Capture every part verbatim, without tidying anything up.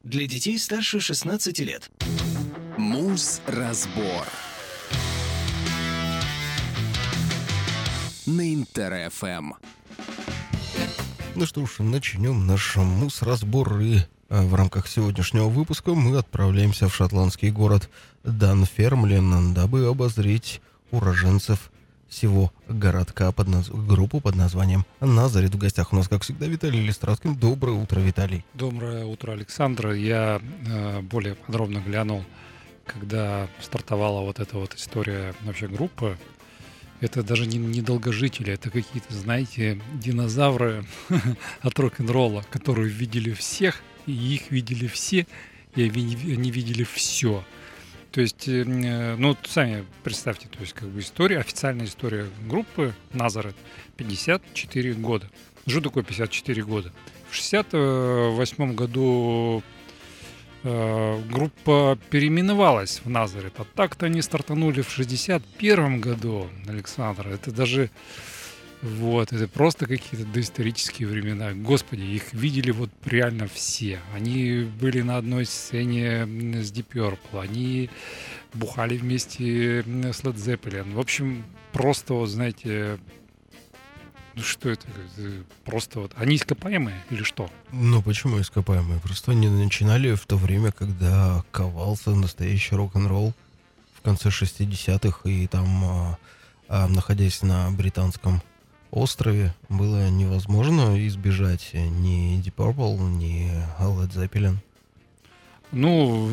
Для детей старше шестнадцати лет. Муз-разбор на Интер-ФМ. Ну что ж, начнем наш муз-разбор, и в рамках сегодняшнего выпуска мы отправляемся в шотландский город Данфермлин, дабы обозреть уроженцев всего городка, под наз... группу под названием «Назарет». В гостях у нас, как всегда, Виталий Листраткин. Доброе утро, Виталий. Доброе утро, Александр. Я э, более подробно глянул, когда стартовала вот эта вот история вообще группы. Это даже не, не долгожители, это какие-то, знаете, динозавры от рок-н-ролла, которые видели всех, и их видели все, и они, они видели все. То есть, ну, сами представьте, то есть, как бы история, официальная история группы Назарет пятьдесят четыре года. Что такое пятьдесят четыре года? В шестьдесят восьмом году э, группа переименовалась в Назарет, а так-то они стартанули в шестьдесят первом году, Александр. Это даже, вот, это просто какие-то доисторические времена. Господи, их видели вот реально все. Они были на одной сцене с Deep Purple, они бухали вместе с Led Zeppelin. В общем, просто, вот, знаете, ну что это? Это просто вот, они ископаемые или что? Ну, почему ископаемые? Просто они начинали в то время, когда ковался настоящий рок-н-ролл в конце шестидесятых, и там, а, а, находясь на британском острове, было невозможно избежать ни Deep Purple, ни Led Zeppelin. Ну,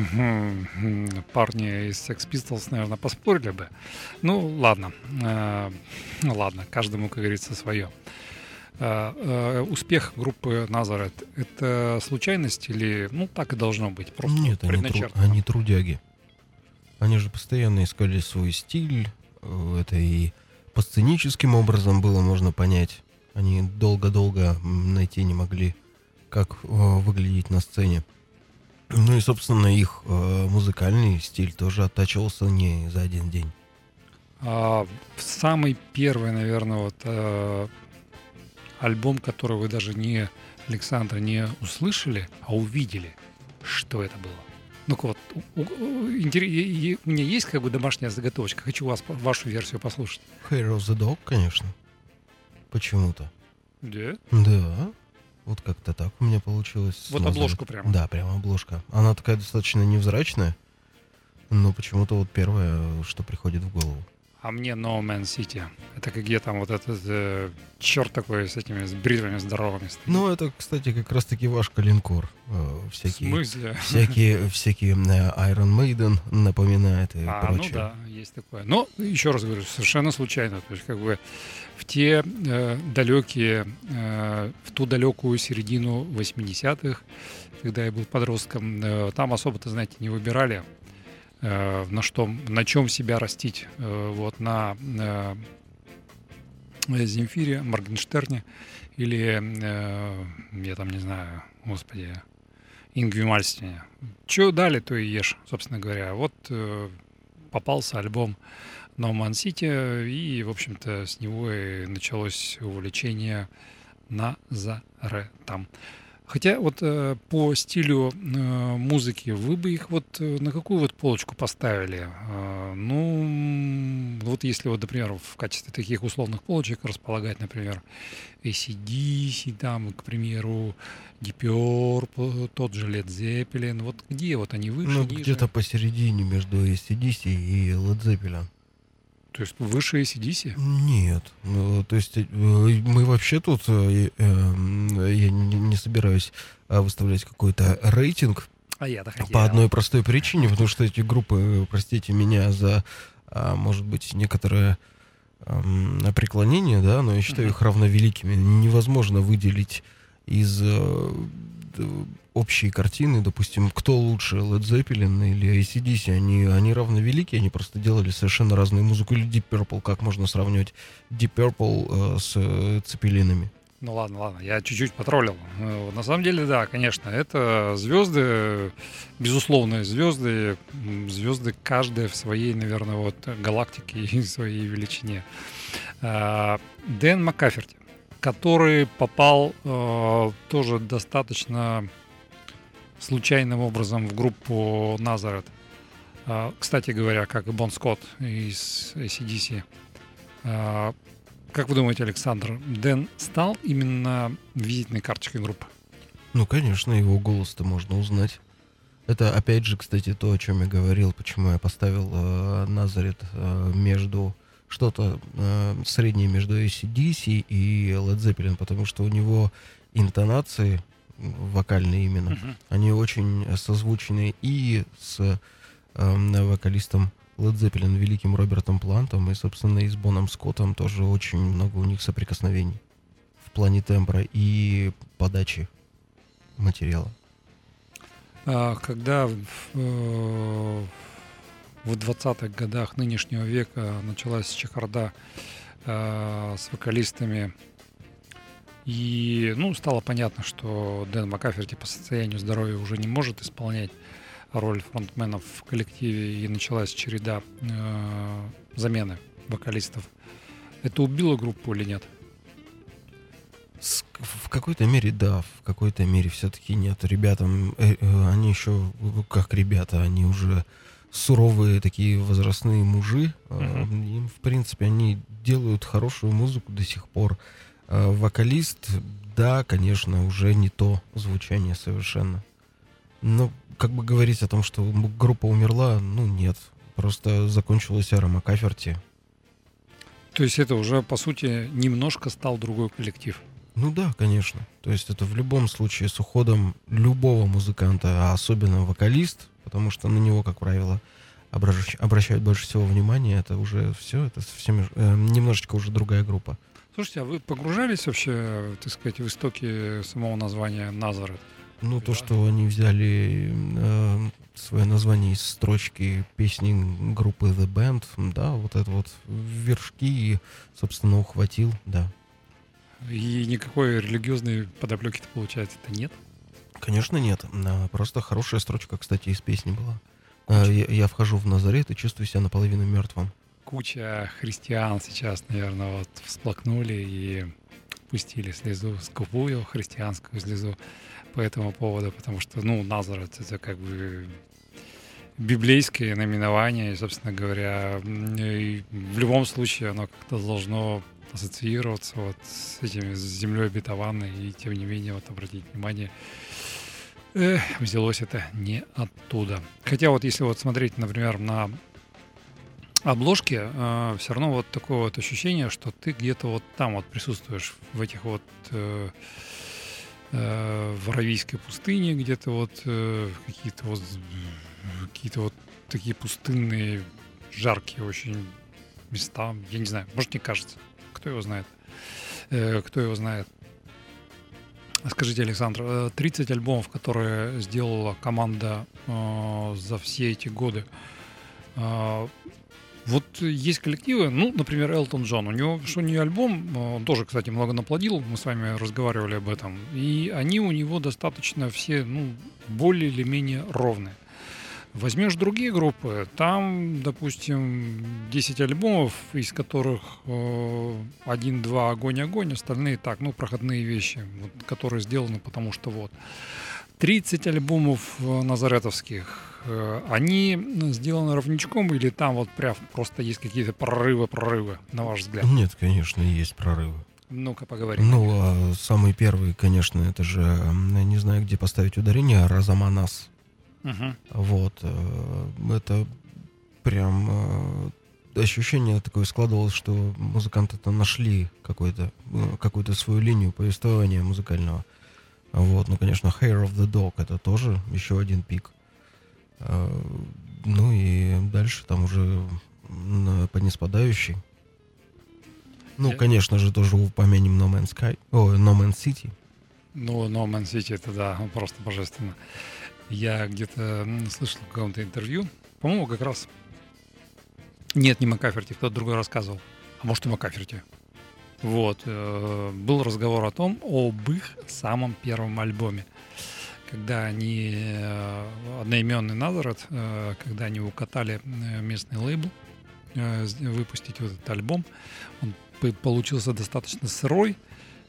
парни из Sex Pistols, наверное, поспорили бы. Ну, ладно. Э, ладно, каждому, как говорится, свое. Э, э, успех группы Назарет — это случайность или, ну, так и должно быть? Просто Нет, они, тру- они трудяги. Они же постоянно искали свой стиль. Это и по сценическим образом было можно понять. Они долго-долго найти не могли, как э, выглядеть на сцене. Ну и, собственно, их э, музыкальный стиль тоже оттачивался не за один день. А, самый первый, наверное, вот э, альбом, который вы даже не, Александр, не услышали, а увидели, что это было. Ну-ка вот, у, у, интерес, у меня есть как бы домашняя заготовочка, хочу вас, вашу версию послушать. Hair of the Dog, конечно. Почему-то. Да? Да. Вот как-то так у меня получилось. Вот обложку прямо. Да, прямо обложка. Она такая достаточно невзрачная, но почему-то вот первое, что приходит в голову. А мне No Man City. Это где там вот этот э, черт такой с этими с бритвами здоровыми стоит. Ну, это, кстати, как раз-таки ваш калинкор. Э, всякие, в смысле? Всякие, всякие э, Iron Maiden напоминает и а, прочее. Ну да, есть такое. Но, еще раз говорю, совершенно случайно. То есть, как бы в те э, далекие, э, в ту далекую середину восьмидесятых, когда я был подростком, э, там особо-то, знаете, не выбирали, э, на что, на чем себя растить. Э, вот на э, Земфире, Моргенштерне или, э, я там не знаю, господи, Ингви Мальмстене. Что дали, то и ешь, собственно говоря. Вот э, попался альбом No Man City, и, в общем-то, с него и началось увлечение Назаретом. Хотя вот э, по стилю э, музыки вы бы их вот э, на какую вот полочку поставили? Э, ну, вот если вот, например, в качестве таких условных полочек располагать, например, эй си ди си, там, к примеру, Deep Purple, тот же Led Zeppelin, вот где вот они выше, Ну, ниже? где-то посередине между эй си ди си и Led Zeppelin. То есть выше эй си ди си? Нет. Ну, то есть э, мы вообще тут, э, э, я не, не собираюсь э, выставлять какой-то рейтинг. А я-то хотел. По одной простой причине, потому что эти группы, простите меня за, э, может быть, некоторое э, преклонение, да, но я считаю uh-huh. их равновеликими. Невозможно выделить из э, общей картины, допустим, кто лучше, Led Zeppelin или эй си ди си, они, они равновелики, они просто делали совершенно разную музыку. Или Deep Purple, как можно сравнивать Deep Purple э, с э, Цепелинами? Ну ладно, ладно, я чуть-чуть потроллил. На самом деле, да, конечно, это звезды, безусловные звезды, звезды каждая в своей, наверное, вот галактике и своей величине. Дэн Маккаферти, который попал тоже достаточно случайным образом в группу Nazareth. А, кстати говоря, как и Бон Скотт из эй си ди си. А, как вы думаете, Александр, Дэн стал именно визитной карточкой группы? Ну, конечно, его голос-то можно узнать. Это, опять же, кстати, то, о чем я говорил, почему я поставил э, Nazareth э, между... что-то э, среднее между эй си ди си и Led Zeppelin, потому что у него интонации, вокальные именно, uh-huh. они очень созвучны и с э, вокалистом Led Zeppelin, великим Робертом Плантом, и, собственно, и с Боном Скоттом тоже очень много у них соприкосновений в плане тембра и подачи материала. А, когда в, в двадцатых годах нынешнего века началась чехарда э, с вокалистами, и, ну, стало понятно, что Дэн Маккаферти по состоянию здоровья уже не может исполнять роль фронтмена в коллективе, и началась череда э, замены вокалистов. Это убило группу или нет? В какой-то мере да, в какой-то мере все-таки нет. Ребятам, э, э, они еще, как ребята, они уже суровые такие возрастные мужи. Uh-huh. Им, в принципе, они делают хорошую музыку до сих пор. А вокалист, да, конечно, уже не то звучание совершенно. Но как бы говорить о том, что группа умерла, ну нет. Просто закончилась эра Маккаферти. То есть это уже, по сути, немножко стал другой коллектив? Ну да, конечно. То есть это в любом случае с уходом любого музыканта, а особенно вокалист, потому что на него, как правило, обращ... обращают больше всего внимания, это уже все, это совсем э, немножечко уже другая группа. Слушайте, а вы погружались вообще, так сказать, в истоки самого названия Nazareth? Ну, да. То, что они взяли э, свое название из строчки песни группы The Band, да, вот это вот вершки, и, собственно, ухватил, да. И никакой религиозной подоплеки-то, получается-то нет? Конечно, нет. Просто хорошая строчка, кстати, из песни была. Я, я вхожу в Назарет и чувствую себя наполовину мертвым. Куча христиан сейчас, наверное, вот всплакнули и пустили слезу, скупую христианскую слезу по этому поводу, потому что, ну, Назарет — это как бы библейское наименование, и, собственно говоря, и в любом случае оно как-то должно ассоциироваться вот с этими, с землей обетованной, и тем не менее, вот обратите внимание, э, взялось это не оттуда. Хотя вот если вот смотреть, например, на обложки, э, все равно вот такое вот ощущение, что ты где-то вот там вот присутствуешь, в этих вот э, э, в Аравийской пустыне, где-то вот э, какие-то вот какие-то вот такие пустынные, жаркие очень места, я не знаю, может, мне кажется. Кто его знает? Э, кто его знает? Скажите, Александр, тридцать альбомов, которые сделала команда э, за все эти годы. Э, вот есть коллективы, ну, например, Элтон Джон. У него, что не альбом, он тоже, кстати, много наплодил, мы с вами разговаривали об этом. И они у него достаточно все, ну, более или менее ровные. Возьмешь другие группы, там, допустим, десять альбомов, из которых э, один-два огонь-огонь, остальные так, ну, проходные вещи, вот, которые сделаны, потому что вот. тридцать альбомов э, назаретовских, э, они сделаны ровничком или там вот прям просто есть какие-то прорывы-прорывы, на ваш взгляд? Нет, конечно, есть прорывы. Ну-ка, поговорим. Ну, а самый первый, конечно, это же, я не знаю, где поставить ударение, Разаманас. Uh-huh. Вот, это прям ощущение такое складывалось, что музыканты-то нашли какой-то, какую-то свою линию повествования музыкального. Вот, ну, конечно, Hair of the Dog — это тоже еще один пик. Ну и дальше там уже по ниспадающей. Ну, yeah. конечно же, тоже упомянем No Man's Sky, о, No Man's City. Ну, No Man's City — это, да, просто божественно. Я где-то слышал в каком-то интервью, по-моему, как раз... Нет, не Маккаферти, кто-то другой рассказывал. А может, и Маккаферти. Вот. Э, был разговор о том, об их самом первом альбоме. Когда они... Э, одноименный Nazareth, э, когда они укатали местный лейбл, э, выпустить вот этот альбом. Он получился достаточно сырой.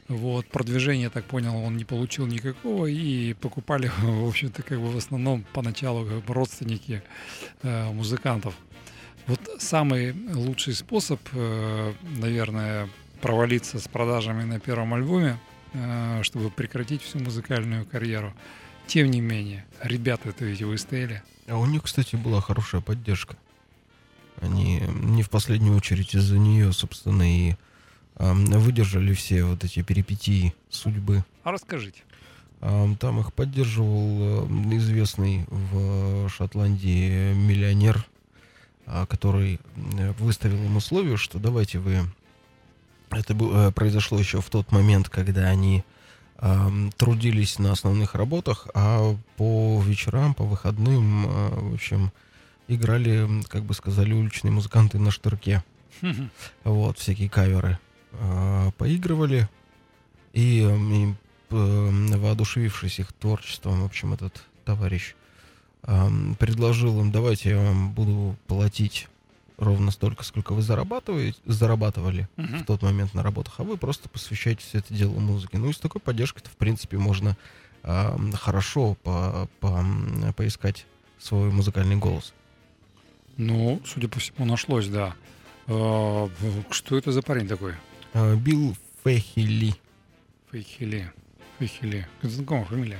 Вот, продвижения, я так понял, он не получил никакого, и покупали, в общем-то, как бы в основном поначалу как бы родственники э, музыкантов. Вот самый лучший способ, э, наверное, провалиться с продажами на первом альбоме, э, чтобы прекратить всю музыкальную карьеру. Тем не менее, ребята-то ведь выстояли. А у них, кстати, была хорошая поддержка. Они не в последнюю очередь из-за нее, собственно, и э, выдержали все вот эти перипетии судьбы. А расскажите. Э, там их поддерживал э, известный в Шотландии миллионер, э, который выставил им условие, что давайте вы... Это было, произошло еще в тот момент, когда они э, трудились на основных работах, а по вечерам, по выходным, э, в общем... играли, как бы сказали уличные музыканты, на штырке. Вот, всякие каверы э, поигрывали. И, и э, воодушевившись их творчеством, в общем, этот товарищ э, предложил им: давайте я вам буду платить ровно столько, сколько вы зарабатываете, зарабатывали uh-huh. в тот момент на работах, а вы просто посвящаете все это делу музыке. Ну и с такой поддержкой-то, в принципе, можно э, хорошо по, по, поискать свой музыкальный голос. Ну, судя по всему, нашлось, да. А, что это за парень такой? А, Билл Фэхили. Фэхили. Фэхили. Это знакомая фамилия.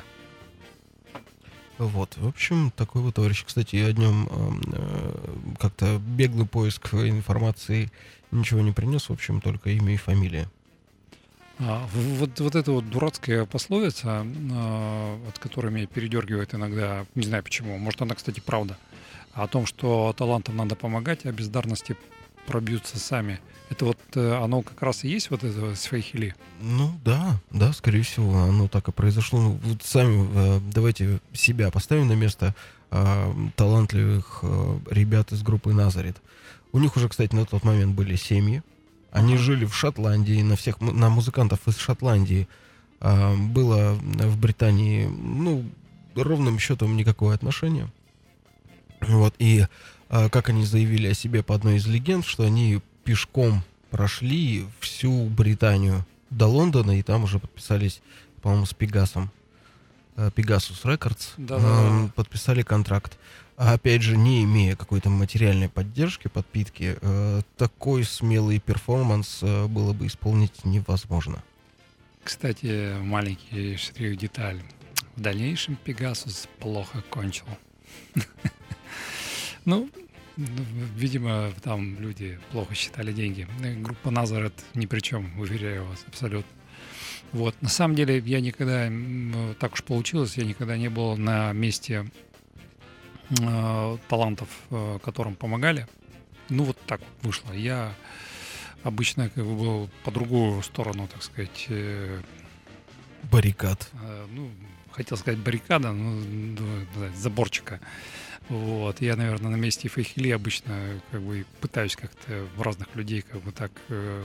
Вот, в общем, такой вот товарищ. Кстати, о нем э, как-то беглый поиск информации ничего не принес. В общем, только имя и фамилия. А, вот, вот эта вот дурацкая пословица, а, от которой меня передергивает иногда, не знаю почему, может, она, кстати, правда, о том, что талантам надо помогать, а бездарности пробьются сами. Это вот оно как раз и есть вот это с Фэхили? Ну да, да, скорее всего, оно так и произошло. Ну, вот сами давайте себя поставим на место э, талантливых э, ребят из группы Назарет. У них уже, кстати, на тот момент были семьи. Они ага. жили в Шотландии, на всех на музыкантов из Шотландии э, было в Британии, ну, ровным счетом никакое отношение. Вот, и э, как они заявили о себе по одной из легенд, что они пешком прошли всю Британию до Лондона, и там уже подписались, по-моему, с Пегасом, э, Pegasus Records, э, подписали контракт. А опять же, не имея какой-то материальной поддержки, подпитки, э, такой смелый перформанс э, было бы исполнить невозможно. Кстати, маленький штрих-деталь. В дальнейшем Pegasus плохо кончил. Ну, видимо, там люди плохо считали деньги. Группа Назарет ни при чем, уверяю вас, абсолютно. Вот. На самом деле, я никогда, так уж получилось, я никогда не был на месте э, талантов, э, которым помогали. Ну, вот так вышло. Я обычно как бы был по другую сторону, так сказать. Э, Баррикад. Э, ну, хотел сказать баррикада, ну, заборчика. Вот. Я, наверное, на месте Фэхили обычно как бы пытаюсь как-то в разных людей как бы так э,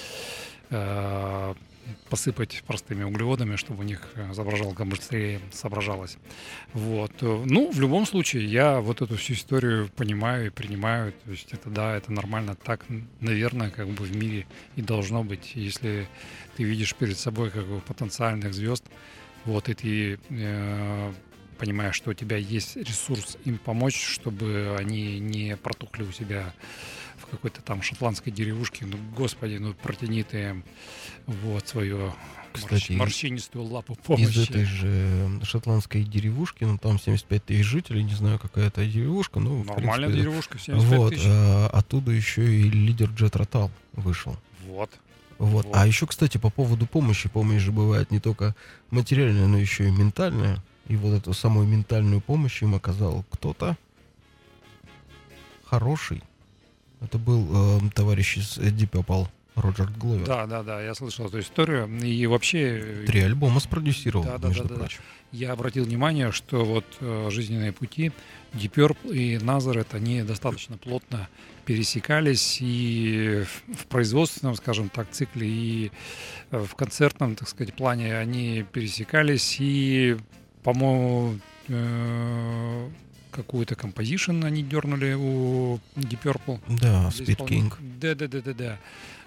э, посыпать простыми углеводами, чтобы у них соображалка быстрее соображалась. Вот. Ну, в любом случае, я вот эту всю историю понимаю и принимаю. То есть это да, это нормально. Так, наверное, как бы в мире и должно быть. Если ты видишь перед собой как бы потенциальных звезд, вот, и ты э, понимаешь, что у тебя есть ресурс им помочь, чтобы они не протухли у себя в какой-то там шотландской деревушке. Ну, господи, ну протяни ты им вот свою, кстати, морщинистую лапу помощи. Из этой же шотландской деревушки, ну там семьдесят пять тысяч жителей, не знаю, какая это деревушка. Ну, нормальная принципе, деревушка, семьдесят пять вот, тысяч. А, оттуда еще и лидер Джет Ротал вышел. Вот. Вот. Вот. А еще, кстати, по поводу помощи, помощь же бывает не только материальная, но еще и ментальная. И вот эту самую ментальную помощь им оказал кто-то хороший. Это был э, товарищ из Deep Purple, Роджер Гловер. Да, да, да, я слышал эту историю. И вообще... Три альбома спродюсировал, да, да, между да, да, прочим. Да. Я обратил внимание, что вот э, жизненные пути Deep Purple и Nazareth, они достаточно плотно пересекались и в, в производственном, скажем так, цикле, и э, в концертном, так сказать, плане они пересекались, и, по-моему, э, какую-то композишн они дернули у Deep Purple. Да, Speed King. Да, да, да, да, да.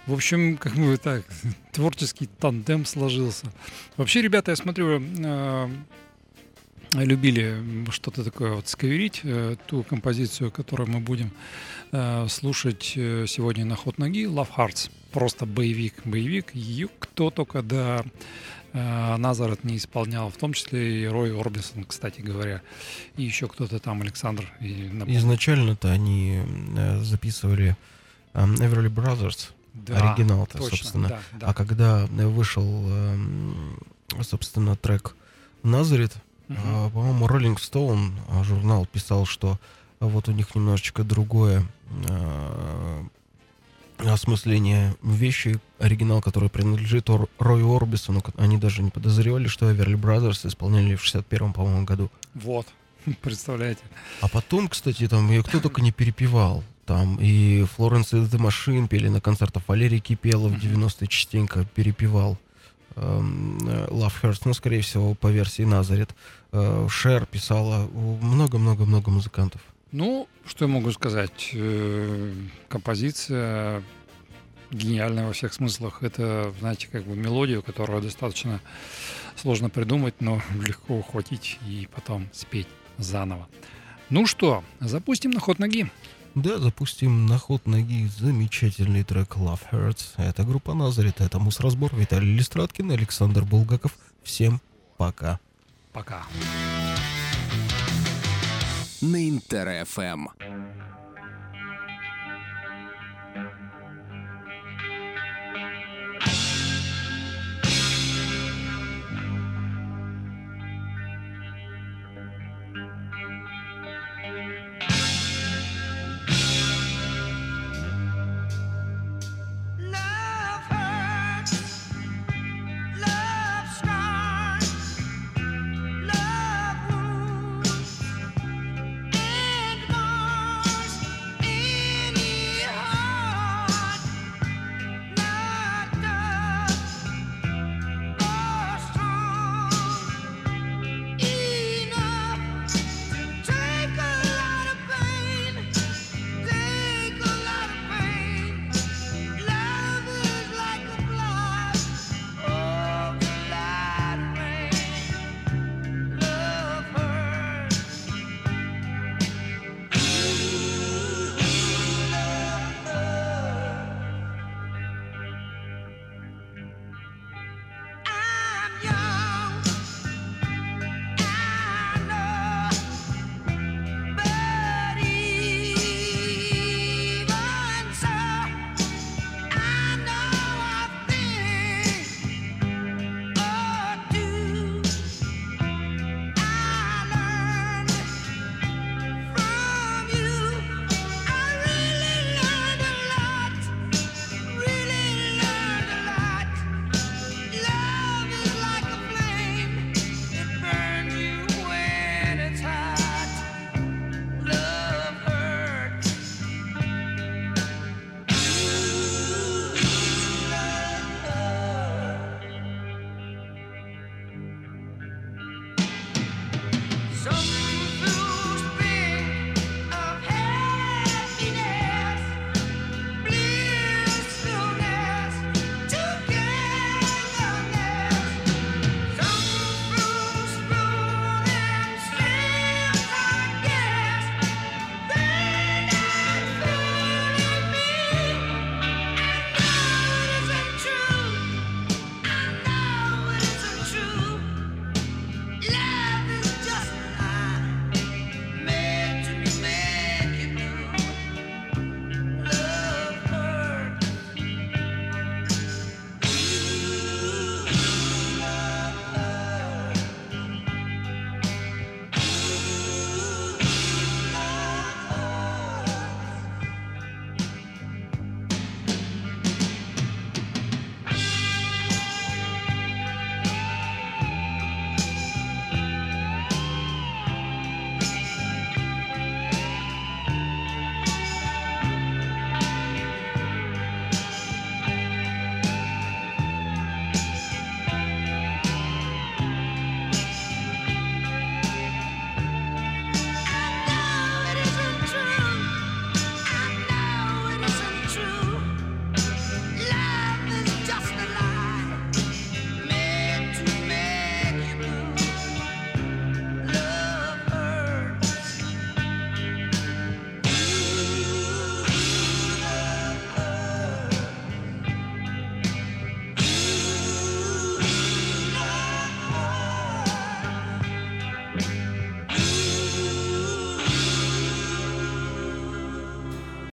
В общем, как бы так, творческий тандем сложился. Вообще, ребята, я смотрю, э, любили что-то такое вот сковерить, э, ту композицию, которую мы будем э, слушать э, сегодня на ход ноги, Love Hearts. Просто боевик, боевик. Ее кто только до э, Назарет не исполнял, в том числе и Рой Орбисон, кстати говоря, и еще кто-то там, Александр. И изначально-то они э, записывали э, Everly Brothers, да, оригинал-то, точно, собственно. Да, да. А когда вышел, э, собственно, трек Назарет, Uh-huh. по-моему, Rolling Stone журнал писал, что вот у них немножечко другое э, осмысление вещи. Оригинал, который принадлежит Ор- Рою Орбисону, они даже не подозревали, что Everly Brothers исполняли в шестьдесят первом, по-моему, году. Вот, представляете. А потом, кстати, там ее кто только не перепевал. Там и Florence and the Machine пели на концертах, Валерий Кипелов в девяностые частенько перепевал Love Hearts, ну, скорее всего, по версии Назарет. Шер писала, много-много-много музыкантов. Ну, что я могу сказать? Композиция гениальная во всех смыслах. Это, знаете, как бы мелодию, которую достаточно сложно придумать, но легко ухватить и потом спеть заново. Ну что, запустим на ход ноги. Да, запустим на ход ноги замечательный трек Love Hearts. Это группа Назарет, это Мусразбор, Виталий Листраткин, Александр Булгаков. Всем пока. Пока. На Интер-ФМ.